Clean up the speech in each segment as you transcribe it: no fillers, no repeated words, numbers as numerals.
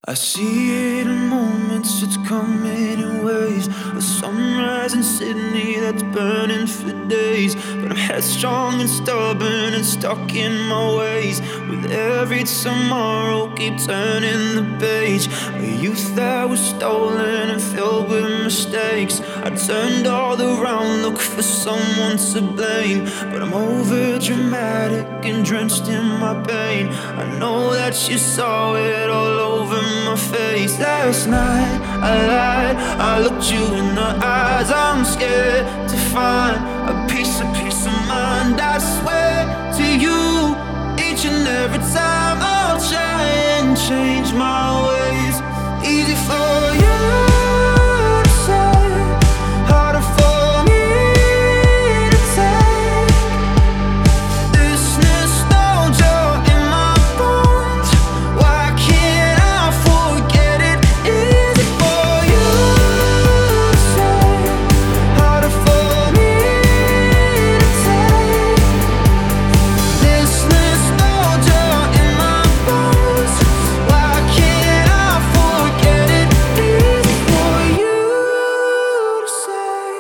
I see it in moments, it's coming in waves. A sunrise in Sydney that's burning for days. But I'm headstrong and stubborn and stuck in my ways. With every tomorrow, keep turning the page. A youth that was stolen and filled with mistakes. I turned all around, look for someone to blame. But I'm over dramatic and drenched in my pain. I know that you saw it all over my face. Last night I lied, I looked you in the eyes. I'm scared to find a piece of mind. I swear to you, each and every time I'll try and change my ways. Easy for you to say, harder for me to take. This nostalgia in my bones, why can't I forget it? Easy for you to say, harder for me to take. This nostalgia in my bones, why can't I forget it? Easy for you to say.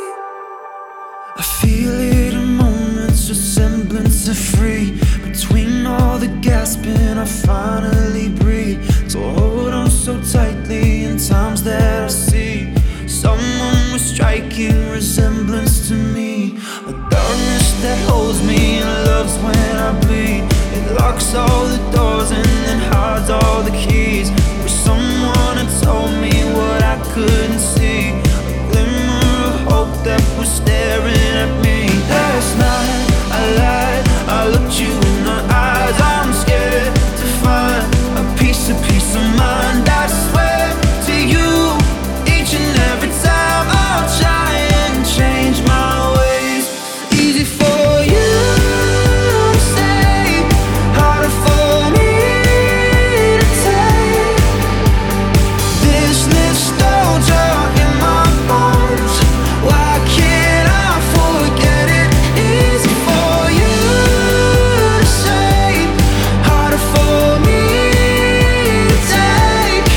I feel it in moments, a semblance of free. Between all the gasping, I finally breathe. So hold on so tightly in times that I see someone with striking resemblance to me. A darkness that holds me and loves when I bleed. It locks all the doors and then hides all the keys. Wish someone had told me what I couldn't see. A glimmer of hope that was staring at me. Last night I lied, I looked you in the eyes. I'm scared to find a piece of mind. I swear to you, each and every time I'll try and change my ways. Easy for you to say, harder for me to take. This nostalgia in my bones, why can't I forget it? Easy for you to say, harder for me to take.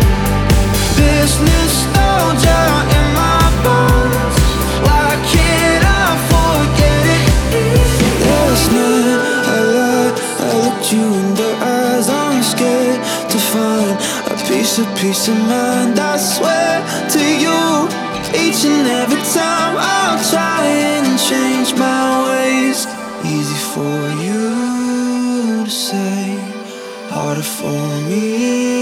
This nostalgia in my bones, why can't I forget it? Last night I lied, I looked you in the eyes. I'm scared to find a piece of mind. I swear to you, each and every time I'll try and change my ways. Easy for you to say, harder for me